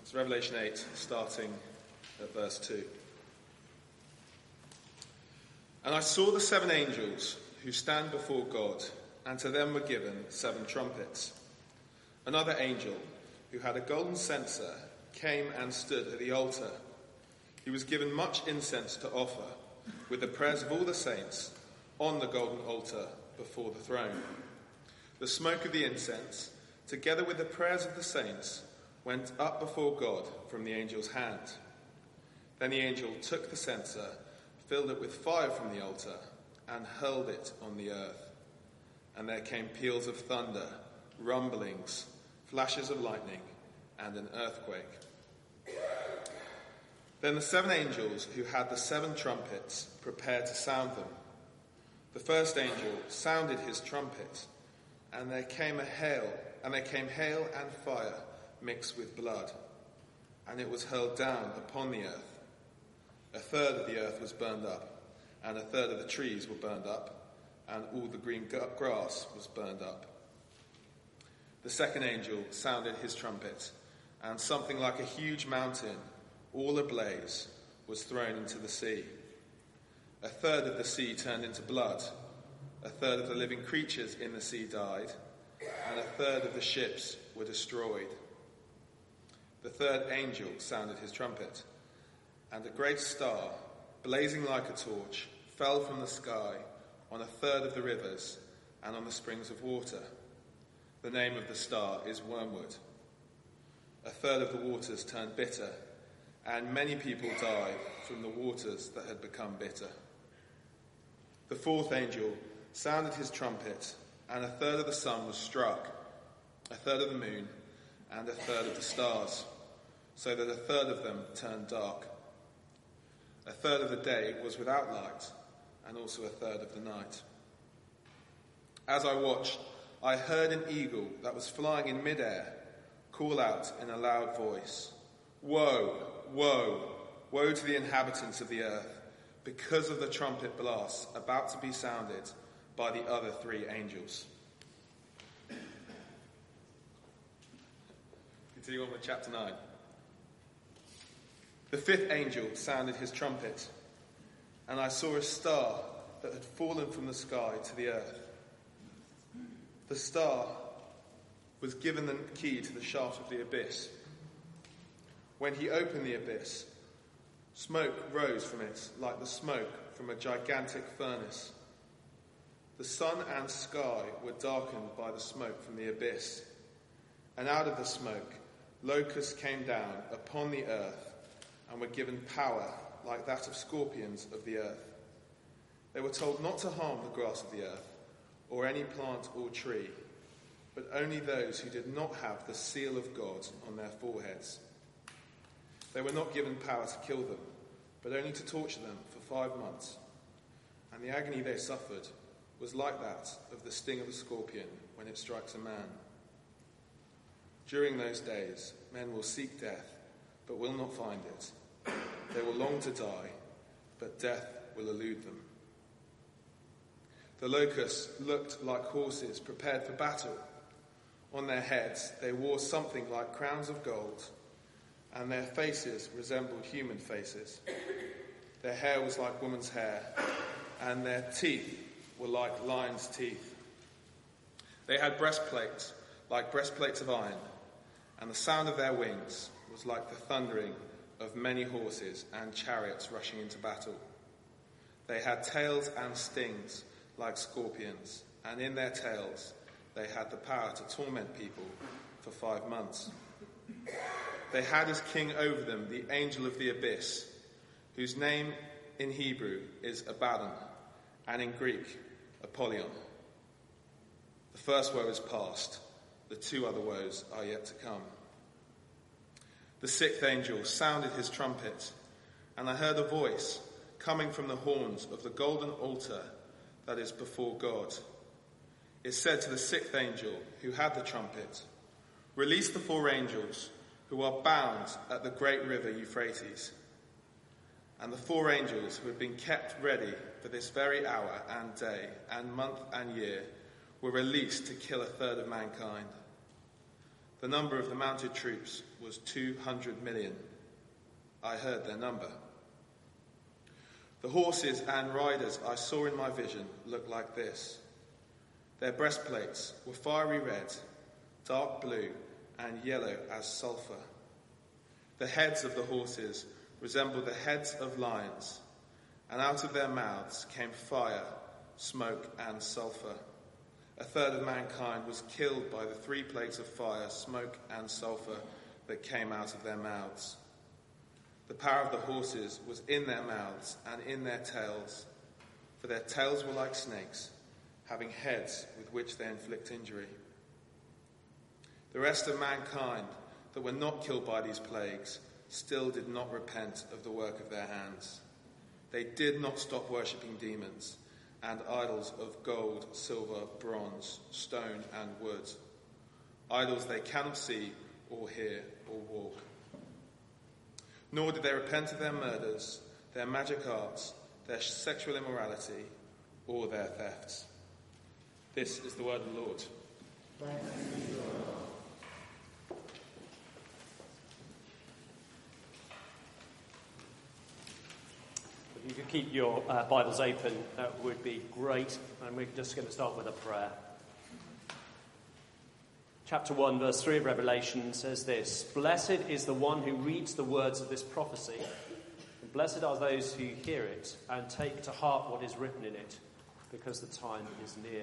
It's Revelation 8, starting at verse 2. And I saw the 7 angels who stand before God, and to them were given 7 trumpets. Another angel, who had a golden censer, came and stood at the altar. He was given much incense to offer, with the prayers of all the saints, on the golden altar before the throne. The smoke of the incense, together with the prayers of the saints, went up before God from the angel's hand. Then the angel took the censer, filled it with fire from the altar, and hurled it on the earth. And there came peals of thunder, rumblings, flashes of lightning, and an earthquake. Then the 7 angels who had the 7 trumpets prepared to sound them. The first angel sounded his trumpet, and there came hail and fire mixed with blood, and it was hurled down upon the earth. A third of the earth was burned up, and a third of the trees were burned up, and all the green grass was burned up. The second angel sounded his trumpet, and something like a huge mountain, all ablaze, was thrown into the sea. A third of the sea turned into blood, a third of the living creatures in the sea died, and a third of the ships were destroyed. The third angel sounded his trumpet, and a great star, blazing like a torch, fell from the sky on a third of the rivers and on the springs of water. The name of the star is Wormwood. A third of the waters turned bitter, and many people died from the waters that had become bitter. The fourth angel sounded his trumpet, and a third of the sun was struck, a third of the moon, and a third of the stars, so that a third of them turned dark. A third of the day was without light, and also a third of the night. As I watched, I heard an eagle that was flying in midair call out in a loud voice, "Woe, woe, woe to the inhabitants of the earth, because of the trumpet blasts about to be sounded by the other 3 angels." Continue on with chapter 9. The 5th angel sounded his trumpet, and I saw a star that had fallen from the sky to the earth. The star was given the key to the shaft of the abyss. When he opened the abyss, smoke rose from it like the smoke from a gigantic furnace. The sun and sky were darkened by the smoke from the abyss, and out of the smoke locusts came down upon the earth and were given power like that of scorpions of the earth. They were told not to harm the grass of the earth, or any plant or tree, but only those who did not have the seal of God on their foreheads. They were not given power to kill them, but only to torture them for 5 months. And the agony they suffered was like that of the sting of a scorpion when it strikes a man. During those days, men will seek death, but will not find it. They will long to die, but death will elude them. The locusts looked like horses prepared for battle. On their heads they wore something like crowns of gold, and their faces resembled human faces. Their hair was like women's hair, and their teeth were like lions' teeth. They had breastplates like breastplates of iron, and the sound of their wings was like the thundering of many horses and chariots rushing into battle. They had tails and stings like scorpions, and in their tails they had the power to torment people for 5 months. They had as king over them the angel of the abyss, whose name in Hebrew is Abaddon, and in Greek, Apollyon. The first woe is past, the 2 other woes are yet to come. The 6th angel sounded his trumpet, and I heard a voice coming from the horns of the golden altar that is before God. It said to the 6th angel who had the trumpet, "Release the 4 angels who are bound at the great river Euphrates." And the 4 angels who had been kept ready for this very hour and day and month and year were released to kill a third of mankind. The number of the mounted troops was 200 million. I heard their number. The horses and riders I saw in my vision looked like this. Their breastplates were fiery red, dark blue, and yellow as sulphur. The heads of the horses resembled the heads of lions, and out of their mouths came fire, smoke, and sulphur. A third of mankind was killed by the 3 plagues of fire, smoke, and sulphur that came out of their mouths. The power of the horses was in their mouths and in their tails, for their tails were like snakes, having heads with which they inflict injury. The rest of mankind that were not killed by these plagues still did not repent of the work of their hands. They did not stop worshipping demons and idols of gold, silver, bronze, stone, and wood, idols they cannot see or hear or walk. Nor did they repent of their murders, their magic arts, their sexual immorality, or their thefts. This is the word of the Lord. Thanks be to God. If you could keep your Bibles open, that would be great. And we're just going to start with a prayer. Chapter 1, verse 3 of Revelation says this: "Blessed is the one who reads the words of this prophecy, and blessed are those who hear it and take to heart what is written in it, because the time is near."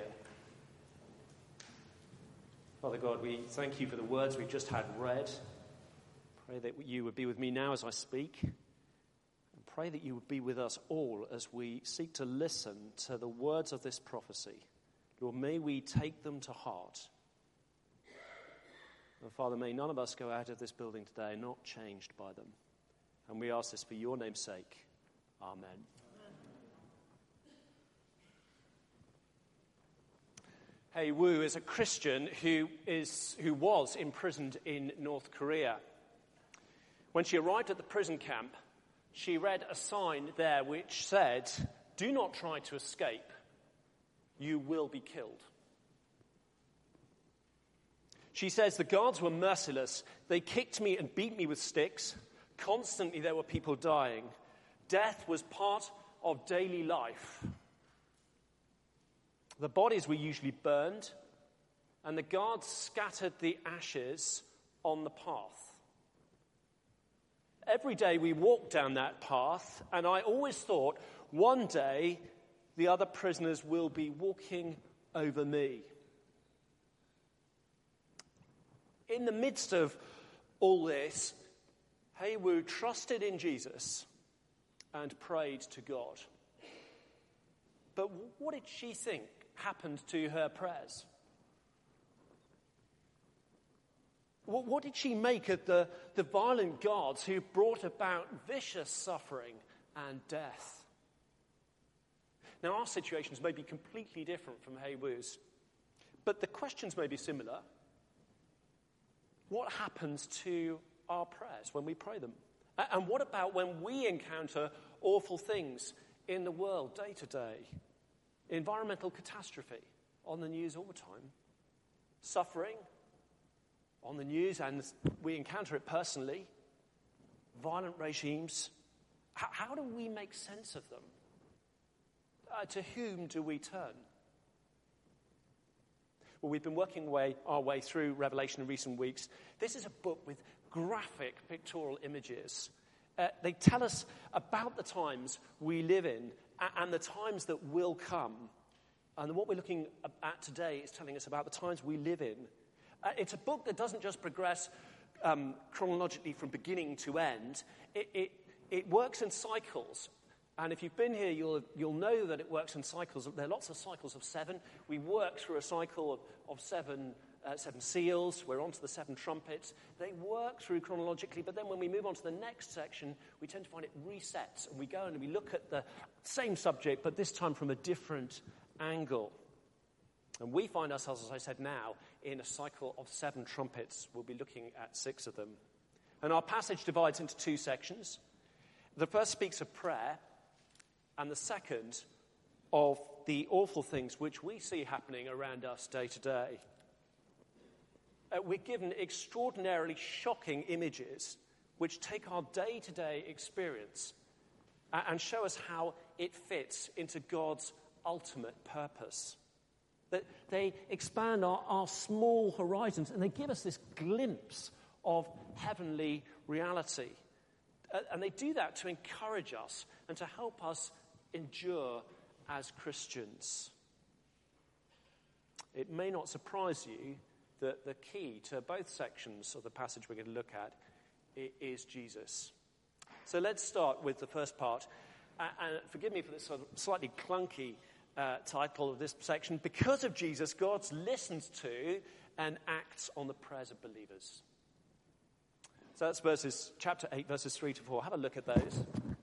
Father God, we thank you for the words we've just had read. Pray that you would be with me now as I speak. And pray that you would be with us all as we seek to listen to the words of this prophecy. Lord, may we take them to heart. And Father, may none of us go out of this building today not changed by them. And we ask this for your name's sake. Amen. Hae Woo is a Christian who was imprisoned in North Korea. When she arrived at the prison camp, she read a sign there which said, "Do not try to escape. You will be killed." She says, "The guards were merciless. They kicked me and beat me with sticks. Constantly there were people dying. Death was part of daily life. The bodies were usually burned, and the guards scattered the ashes on the path. Every day we walked down that path, and I always thought, one day the other prisoners will be walking over me." In the midst of all this, Hae Woo trusted in Jesus and prayed to God. But what did she think happened to her prayers? What did she make of the violent guards who brought about vicious suffering and death? Now, our situations may be completely different from Hae Woo's, but the questions may be similar. What happens to our prayers when we pray them? And what about when we encounter awful things in the world day to day? Environmental catastrophe on the news all the time. Suffering on the news, and we encounter it personally. Violent regimes. How do we make sense of them? To whom do we turn? Well, we've been working our way through Revelation in recent weeks. This is a book with graphic pictorial images. They tell us about the times we live in and the times that will come. And what we're looking at today is telling us about the times we live in. It's a book that doesn't just progress chronologically from beginning to end. It works in cycles. And if you've been here, you'll know that it works in cycles. There are lots of cycles of 7. We work through a cycle of 7 seals. We're on to the 7 trumpets. They work through chronologically, but then when we move on to the next section, we tend to find it resets. And we go and we look at the same subject, but this time from a different angle. And we find ourselves, as I said now, in a cycle of 7 trumpets. We'll be looking at 6 of them. And our passage divides into 2 sections. The first speaks of prayer, and the second of the awful things which we see happening around us day to day. we're given extraordinarily shocking images which take our day-to-day experience and show us how it fits into God's ultimate purpose. That they expand our small horizons and they give us this glimpse of heavenly reality. And they do that to encourage us and to help us endure as Christians. It may not surprise you that the key to both sections of the passage we're going to look at is Jesus. So let's start with the first part. And forgive me for this sort of slightly clunky title of this section. Because of Jesus, God listens to and acts on the prayers of believers. So that's chapter 8, verses 3 to 4. Have a look at those.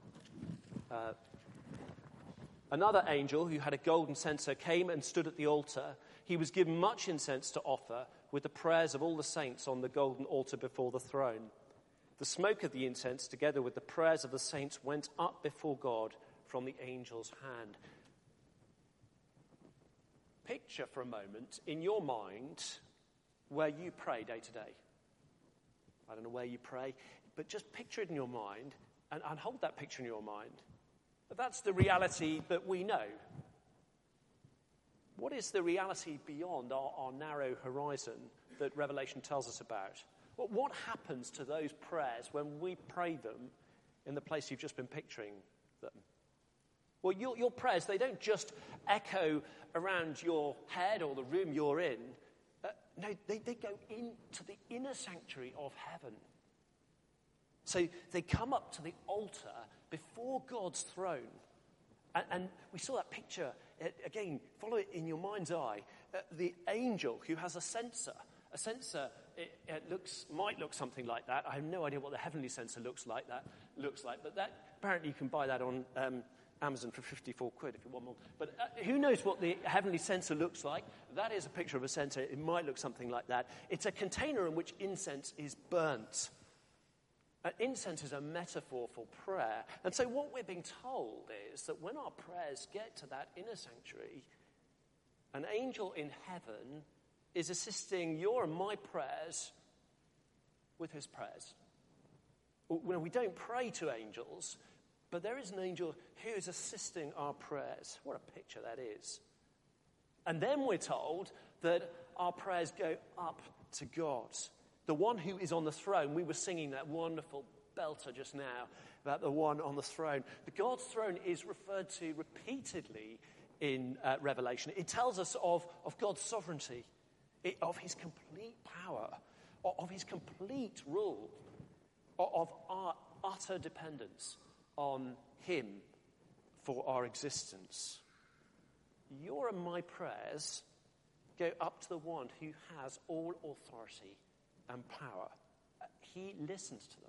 Another angel who had a golden censer came and stood at the altar. He was given much incense to offer with the prayers of all the saints on the golden altar before the throne. The smoke of the incense, together with the prayers of the saints, went up before God from the angel's hand. Picture for a moment in your mind where you pray day to day. I don't know where you pray, but just picture it in your mind and hold that picture in your mind. That's the reality that we know. What is the reality beyond our narrow horizon that Revelation tells us about? What happens to those prayers when we pray them in the place you've just been picturing them? Well, your prayers, they don't just echo around your head or the room you're in. No, they go into the inner sanctuary of heaven. So they come up to the altar before God's throne. And we saw that picture, again, follow it in your mind's eye. The angel who has a censer. A censer, it might look something like that. I have no idea what the heavenly censer looks like. But that apparently you can buy that on Amazon for 54 quid if you want more. But who knows what the heavenly censer looks like? That is a picture of a censer. It might look something like that. It's a container in which incense is burnt. Incense is a metaphor for prayer. And so what we're being told is that when our prayers get to that inner sanctuary, an angel in heaven is assisting your and my prayers with his prayers. We don't pray to angels, but there is an angel who is assisting our prayers. What a picture that is. And then we're told that our prayers go up to God. The one who is on the throne. We were singing that wonderful belter just now about the one on the throne. The God's throne is referred to repeatedly in Revelation. It tells us of God's sovereignty, of his complete power, of his complete rule, of our utter dependence on him for our existence. Your and my prayers go up to the one who has all authority and power. He listens to them.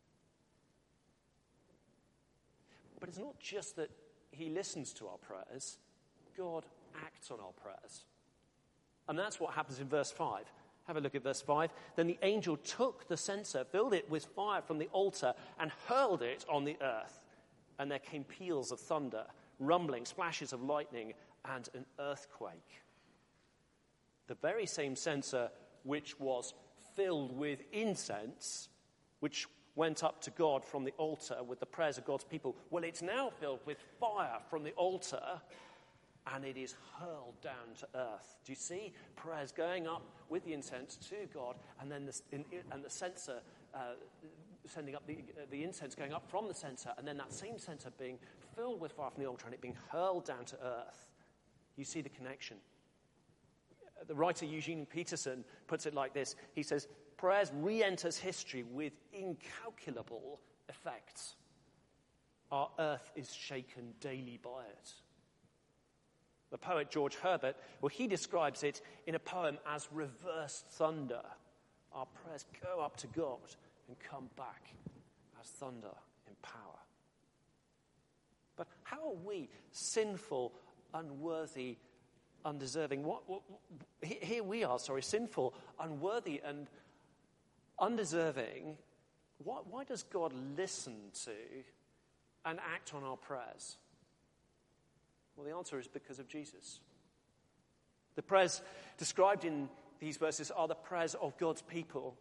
But it's not just that he listens to our prayers. God acts on our prayers. And that's what happens in verse 5. Have a look at verse 5. Then the angel took the censer, filled it with fire from the altar, and hurled it on the earth. And there came peals of thunder, rumbling, splashes of lightning, and an earthquake. The very same censer which was filled with incense, which went up to God from the altar with the prayers of God's people, well, it's now filled with fire from the altar, and it is hurled down to earth. Do you see? Prayers going up with the incense to God, and then the censer sending up the incense going up from the censer, and then that same censer being filled with fire from the altar and it being hurled down to earth. You see the connection. The writer Eugene Peterson puts it like this. He says, prayers re-enters history with incalculable effects. Our earth is shaken daily by it. The poet George Herbert, well, he describes it in a poem as reversed thunder. Our prayers go up to God and come back as thunder in power. But how are we, sinful, unworthy, undeserving? Here we are, sinful, unworthy, and undeserving. Why does God listen to and act on our prayers? Well, the answer is because of Jesus. The prayers described in these verses are the prayers of God's people.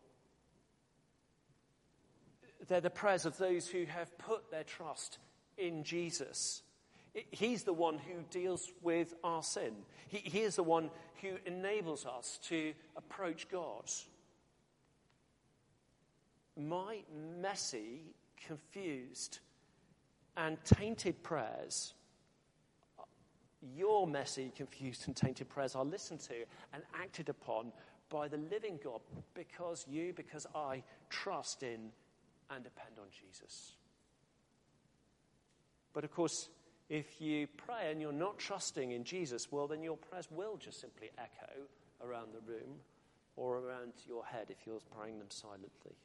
They're the prayers of those who have put their trust in Jesus. He's the one who deals with our sin. He is the one who enables us to approach God. My messy, confused, and tainted prayers, your messy, confused, and tainted prayers are listened to and acted upon by the living God because I trust in and depend on Jesus. But of course, if you pray and you're not trusting in Jesus, well, then your prayers will just simply echo around the room or around your head if you're praying them silently.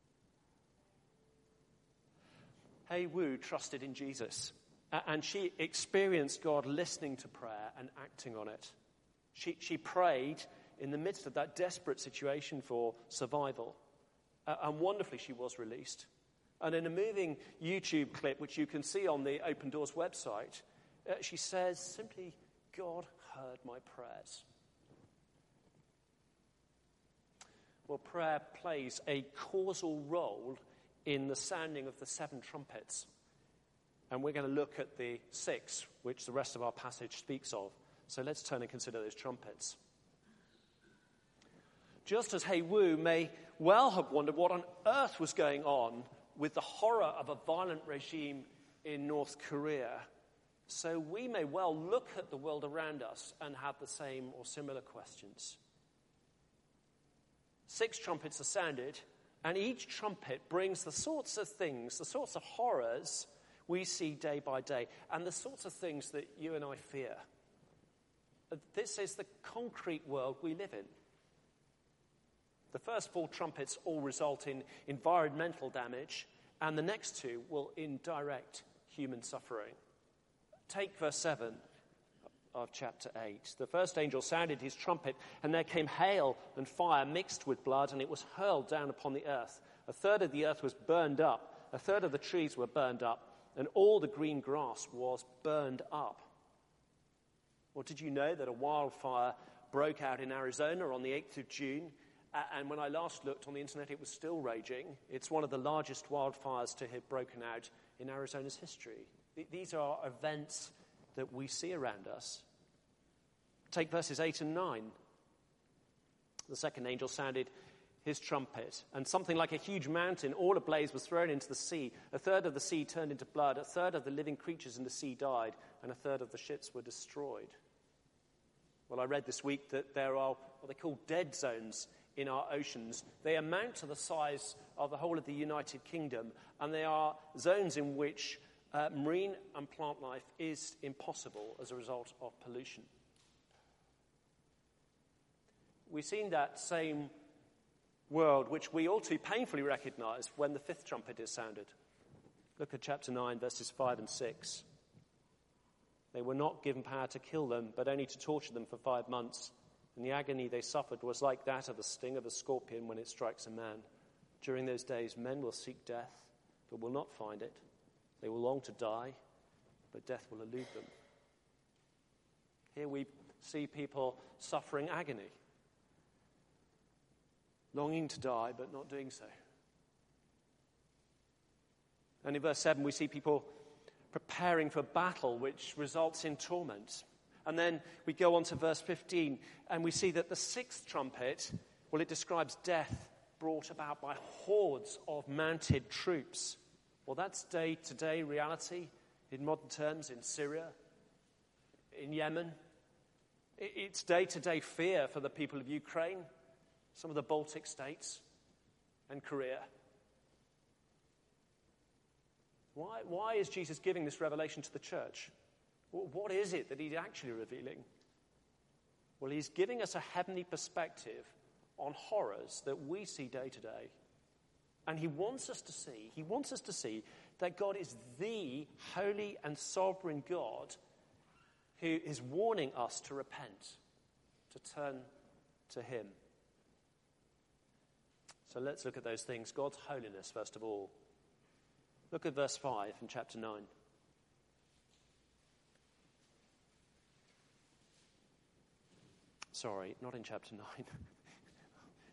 Hei Wu trusted in Jesus, and she experienced God listening to prayer and acting on it. She prayed in the midst of that desperate situation for survival, and wonderfully she was released. And in a moving YouTube clip, which you can see on the Open Doors website, she says simply, God heard my prayers. Well, prayer plays a causal role in the sounding of the 7 trumpets. And we're going to look at the 6, which the rest of our passage speaks of. So let's turn and consider those trumpets. Just as Hei Wu may well have wondered what on earth was going on with the horror of a violent regime in North Korea, so we may well look at the world around us and have the same or similar questions. 6 trumpets are sounded, and each trumpet brings the sorts of things, the sorts of horrors we see day by day, and the sorts of things that you and I fear. This is the concrete world we live in. The first 4 trumpets all result in environmental damage, and the next 2 will indirect human suffering. Take verse 7 of chapter 8. The first angel sounded his trumpet, and there came hail and fire mixed with blood, and it was hurled down upon the earth. A third of the earth was burned up, a third of the trees were burned up, and all the green grass was burned up. Well, did you know that a wildfire broke out in Arizona on the 8th of June? And when I last looked on the internet, it was still raging. It's one of the largest wildfires to have broken out in Arizona's history. These are events that we see around us. Take verses 8 and 9. The second angel sounded his trumpet, and something like a huge mountain, all ablaze, was thrown into the sea. A third of the sea turned into blood, a third of the living creatures in the sea died, and a third of the ships were destroyed. Well, I read this week that there are what they call dead zones in our oceans. They amount to the size of the whole of the United Kingdom, and they are zones in which marine and plant life is impossible as a result of pollution. We've seen that same world, which we all too painfully recognize when the 5th trumpet is sounded. Look at chapter 9, verses 5 and 6. They were not given power to kill them, but only to torture them for 5 months. And the agony they suffered was like that of the sting of a scorpion when it strikes a man. During those days, men will seek death, but will not find it. They will long to die, but death will elude them. Here we see people suffering agony, longing to die, but not doing so. And in verse 7, we see people preparing for battle, which results in torment. And then we go on to verse 15, and we see that the 6th trumpet, well, it describes death brought about by hordes of mounted troops. Well, that's day-to-day reality in modern terms in Syria, in Yemen. It's day-to-day fear for the people of Ukraine, some of the Baltic states, and Korea. Why is Jesus giving this revelation to the church? What is it that he's actually revealing? Well, he's giving us a heavenly perspective on horrors that we see day to day. And he wants us to see that God is the holy and sovereign God who is warning us to repent, to turn to him. So let's look at those things. God's holiness, first of all. Look at verse 5 in chapter 9. Sorry, not in chapter 9.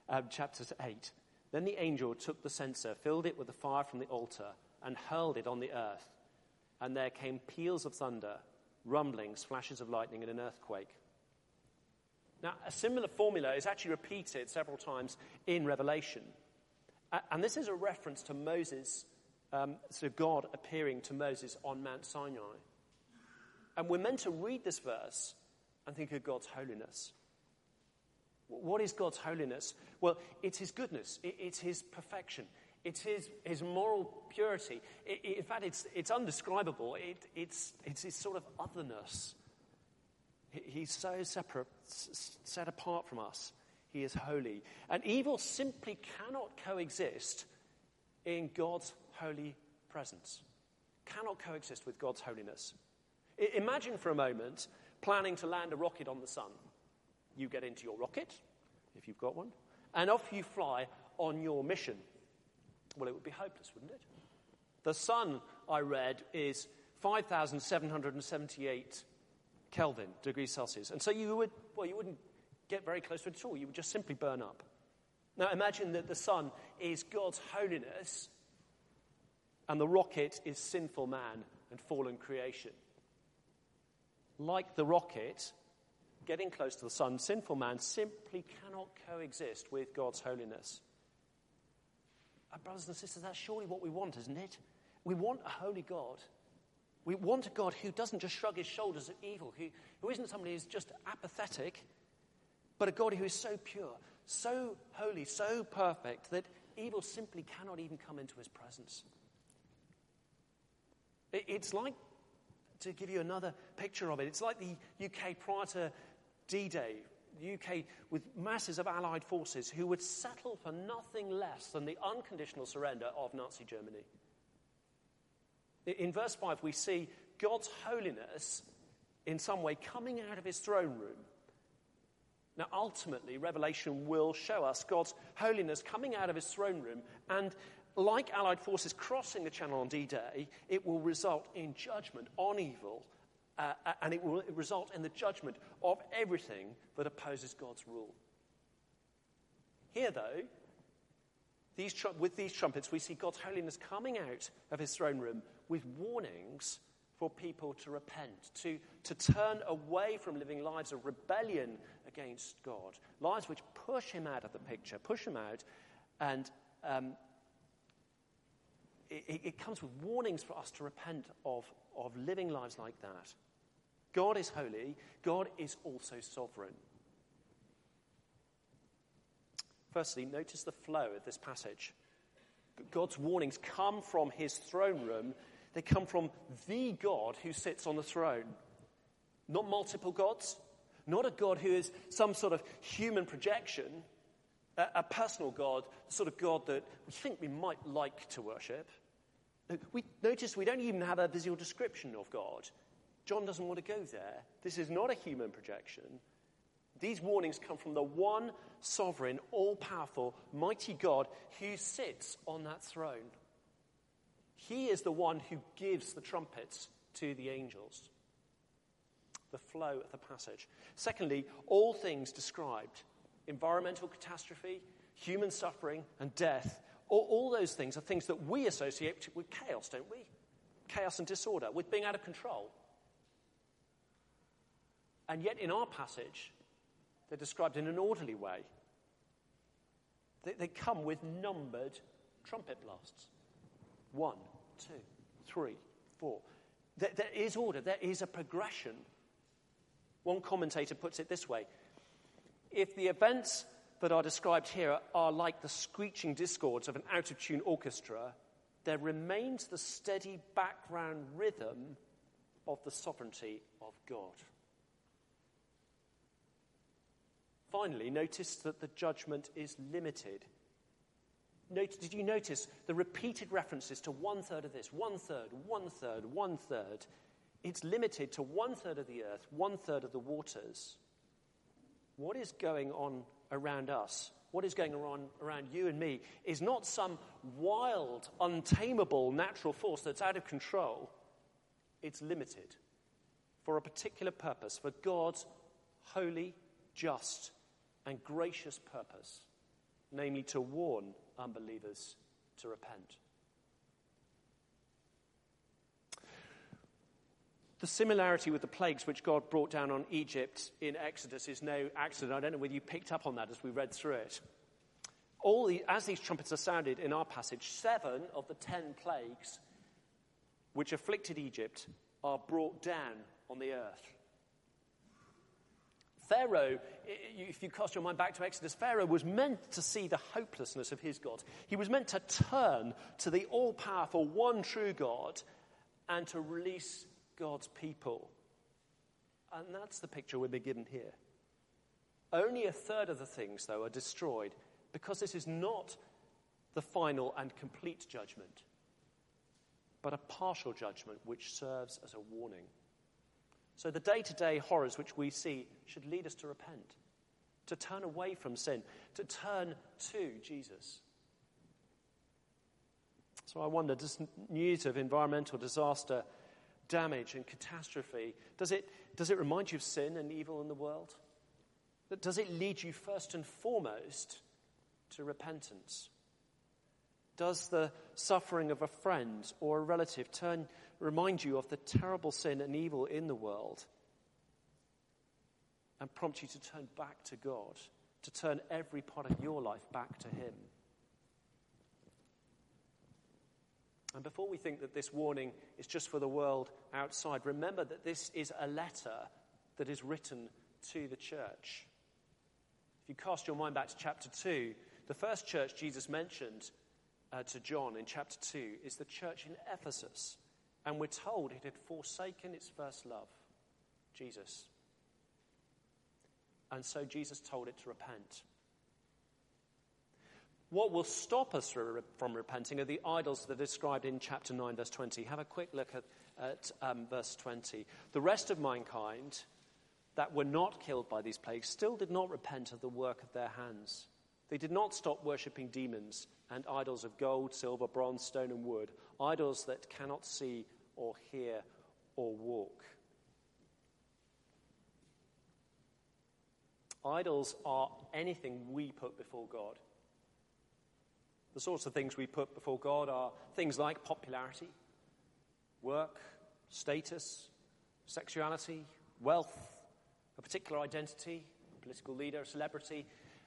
chapter 8. Then the angel took the censer, filled it with the fire from the altar, and hurled it on the earth. And there came peals of thunder, rumblings, flashes of lightning, and an earthquake. Now, a similar formula is actually repeated several times in Revelation. And this is a reference to Moses, to God appearing to Moses on Mount Sinai. And we're meant to read this verse and think of God's holiness. What is God's holiness? Well, it's his goodness. It's his perfection. It's his moral purity. In fact, it's undescribable. It's his sort of otherness. He's so separate, set apart from us. He is holy. And evil simply cannot coexist in God's holy presence. Cannot coexist with God's holiness. Imagine for a moment planning to land a rocket on the sun. You get into your rocket, if you've got one, and off you fly on your mission. Well, it would be hopeless, wouldn't it? The sun, I read, is 5,778 Kelvin, degrees Celsius. And so you wouldn't get very close to it at all. You would just simply burn up. Now imagine that the sun is God's holiness and the rocket is sinful man and fallen creation. Like the rocket, getting close to the sun, sinful man simply cannot coexist with God's holiness. Brothers and sisters, that's surely what we want, isn't it? We want a holy God. We want a God who doesn't just shrug his shoulders at evil, who isn't somebody who's just apathetic, but a God who is so pure, so holy, so perfect that evil simply cannot even come into his presence. It's like, to give you another picture of it, it's like the UK prior to D-Day, the UK with masses of Allied forces who would settle for nothing less than the unconditional surrender of Nazi Germany. In verse 5, we see God's holiness in some way coming out of his throne room. Now, ultimately, Revelation will show us God's holiness coming out of his throne room, and like Allied forces crossing the Channel on D-Day, it will result in judgment on evil, and it will result in the judgment of everything that opposes God's rule. Here, though, with these trumpets, we see God's holiness coming out of his throne room with warnings for people to repent, to turn away from living lives of rebellion against God, lives which push him out of the picture, push him out, and it comes with warnings for us to repent of living lives like that. God is holy. God is also sovereign. Firstly, notice the flow of this passage. God's warnings come from his throne room. They come from the God who sits on the throne. Not multiple gods. Not a God who is some sort of human projection. A personal God, the sort of God that we think we might like to worship. We notice we don't even have a visual description of God. John doesn't want to go there. This is not a human projection. These warnings come from the one sovereign, all-powerful, mighty God who sits on that throne. He is the one who gives the trumpets to the angels. The flow of the passage. Secondly, all things described, environmental catastrophe, human suffering, and death, all those things are things that we associate with chaos, don't we? Chaos and disorder, with being out of control. And yet in our passage, they're described in an orderly way. They come with numbered trumpet blasts. 1, 2, 3, 4. There is order. There is a progression. One commentator puts it this way. If the events that are described here are like the screeching discords of an out-of-tune orchestra, there remains the steady background rhythm of the sovereignty of God. Finally, notice that the judgment is limited. Did you notice the repeated references to 1/3 of this, 1/3, 1/3, 1/3? It's limited to 1/3 of the earth, 1/3 of the waters. What is going on around us, what is going on around you and me, is not some wild, untamable natural force that's out of control. It's limited for a particular purpose, for God's holy, just, and gracious purpose. namely to warn unbelievers to repent. The similarity with the plagues which God brought down on Egypt in Exodus is no accident. I don't know whether you picked up on that as we read through it. As these trumpets are sounded in our passage, 7 of the 10 plagues which afflicted Egypt are brought down on the earth. Pharaoh, if you cast your mind back to Exodus, Pharaoh was meant to see the hopelessness of his God. He was meant to turn to the all-powerful, one true God and to release God's people. And that's the picture we're being given here. Only a third of the things, though, are destroyed because this is not the final and complete judgment, but a partial judgment which serves as a warning. So the day-to-day horrors which we see should lead us to repent, to turn away from sin, to turn to Jesus. So I wonder, does news of environmental disaster, damage and catastrophe, does it remind you of sin and evil in the world? Does it lead you first and foremost to repentance? Does the suffering of a friend or a relative remind you of the terrible sin and evil in the world and prompt you to turn back to God, to turn every part of your life back to Him? And before we think that this warning is just for the world outside, remember that this is a letter that is written to the church. If you cast your mind back to chapter 2, the first church Jesus mentioned to John in chapter 2 is the church in Ephesus. And we're told it had forsaken its first love, Jesus. And so Jesus told it to repent. What will stop us from repenting are the idols that are described in chapter 9, verse 20. Have a quick look at verse 20. The rest of mankind that were not killed by these plagues still did not repent of the work of their hands. They did not stop worshipping demons and idols of gold, silver, bronze, stone, and wood, idols that cannot see or hear or walk. Idols are anything we put before God. The sorts of things we put before God are things like popularity, work, status, sexuality, wealth, a particular identity, a political leader, a celebrity.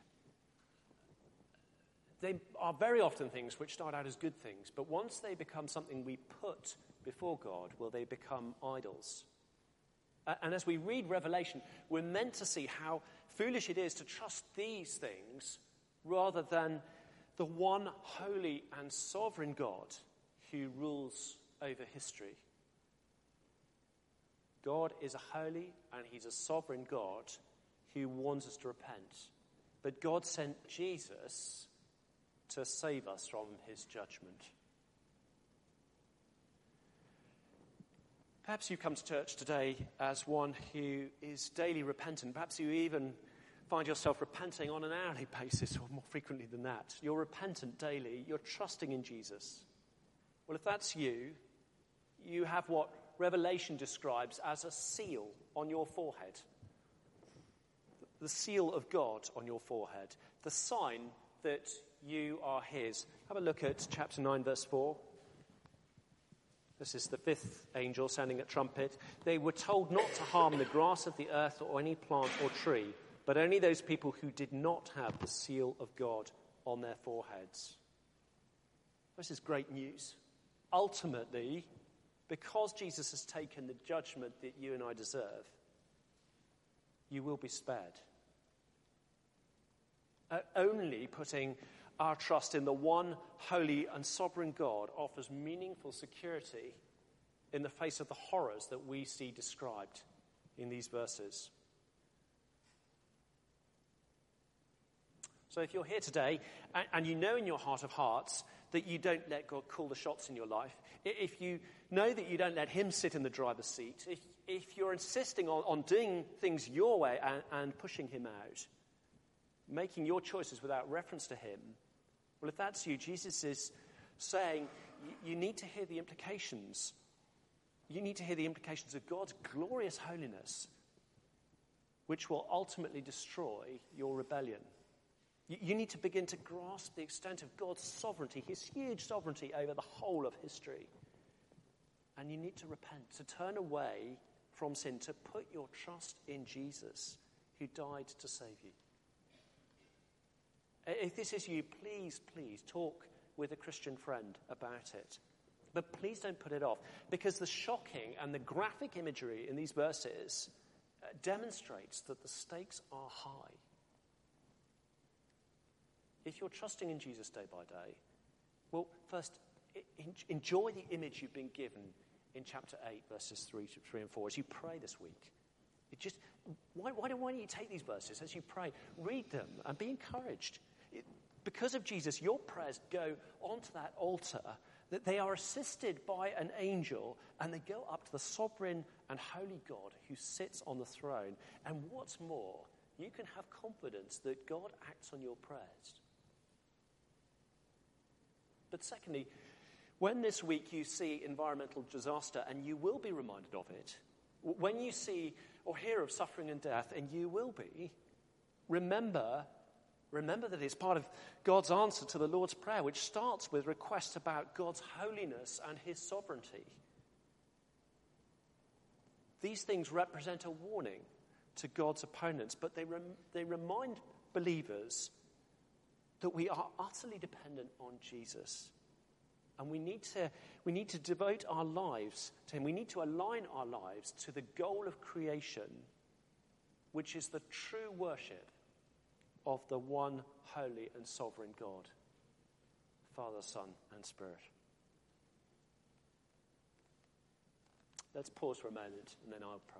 They are very often things which start out as good things, but once they become something we put before God, will they become idols? And as we read Revelation, we're meant to see how foolish it is to trust these things rather than the one holy and sovereign God who rules over history. God is a holy and He's a sovereign God who wants us to repent. But God sent Jesus to save us from His judgment. Perhaps you come to church today as one who is daily repentant. Perhaps you even find yourself repenting on an hourly basis or more frequently than that. You're repentant daily. You're trusting in Jesus. Well, if that's you, you have what Revelation describes as a seal on your forehead. The seal of God on your forehead. The sign that you are His. Have a look at chapter 9, verse 4. This is the 5th angel sounding a trumpet. They were told not to harm the grass of the earth or any plant or tree, but only those people who did not have the seal of God on their foreheads. This is great news. Ultimately, because Jesus has taken the judgment that you and I deserve, you will be spared. Only putting our trust in the one holy and sovereign God offers meaningful security in the face of the horrors that we see described in these verses. So if you're here today and you know in your heart of hearts that you don't let God call the shots in your life, if you know that you don't let Him sit in the driver's seat, if you're insisting on doing things your way and pushing Him out, making your choices without reference to Him, well, if that's you, Jesus is saying you need to hear the implications. You need to hear the implications of God's glorious holiness, which will ultimately destroy your rebellion. You need to begin to grasp the extent of God's sovereignty, his huge sovereignty over the whole of history. And you need to repent, to turn away from sin, to put your trust in Jesus, who died to save you. If this is you, please talk with a Christian friend about it. But please don't put it off, because the shocking and the graphic imagery in these verses demonstrates that the stakes are high. If you're trusting in Jesus day by day, well, first, enjoy the image you've been given in chapter 8, verses 3 and 4, as you pray this week. Why don't you take these verses as you pray? Read them and be encouraged. Because of Jesus, your prayers go onto that altar, that they are assisted by an angel, and they go up to the sovereign and holy God who sits on the throne. And what's more, you can have confidence that God acts on your prayers. But secondly, when this week you see environmental disaster, and you will be reminded of it, when you see or hear of suffering and death, and you will be, remember that it's part of God's answer to the Lord's Prayer, which starts with requests about God's holiness and his sovereignty. These things represent a warning to God's opponents, but they remind believers that we are utterly dependent on Jesus. And we need to devote our lives to him. We need to align our lives to the goal of creation, which is the true worship of the one holy and sovereign God, Father, Son, and Spirit. Let's pause for a moment, and then I'll pray.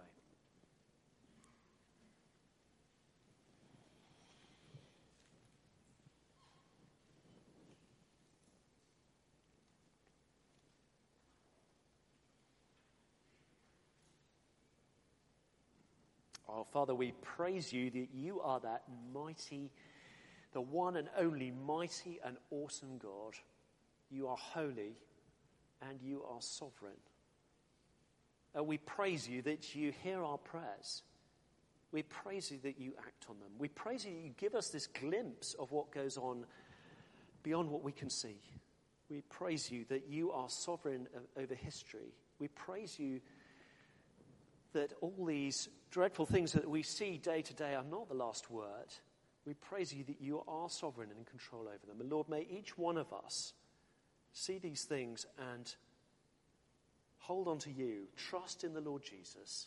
Oh, Father, we praise you that you are that mighty, the one and only mighty and awesome God. You are holy and you are sovereign. We praise you that you hear our prayers. We praise you that you act on them. We praise you that you give us this glimpse of what goes on beyond what we can see. We praise you that you are sovereign over history. We praise you that all these dreadful things that we see day to day are not the last word. We praise you that you are sovereign and in control over them. And Lord, may each one of us see these things and hold on to you. Trust in the Lord Jesus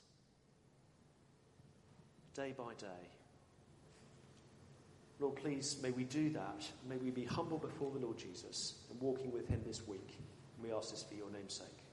day by day. Lord, please, may we do that. May we be humble before the Lord Jesus and walking with him this week. And we ask this for your name's sake.